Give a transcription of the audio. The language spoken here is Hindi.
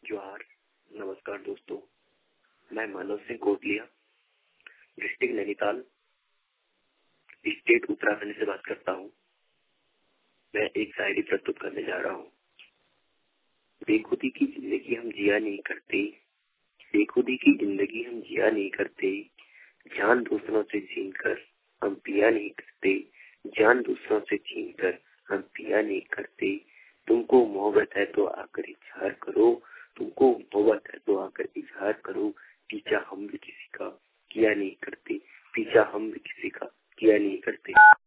जोहार, नमस्कार दोस्तों। मैं मानव सिंह कोटलिया, डिस्ट्रिक्ट नैनीताल, स्टेट उत्तराखंड से बात करता हूँ। मैं एक शायरी प्रस्तुत करने जा रहा हूँ। बेखुदी की जिंदगी हम जिया नहीं करते, बेखुदी की जिंदगी हम जिया नहीं करते, जान दूसरों से छीन कर हम पिया नहीं करते, जान दूसरों से छीन कर हम पिया नहीं करते। तुमको मोहब्बत है तो आकर इजहार करो, तुमको मोहब्बत है तो आकर इजहार करो। पीछा हम भी किसी का किया नहीं करते, पीछा हम भी किसी का किया नहीं करते।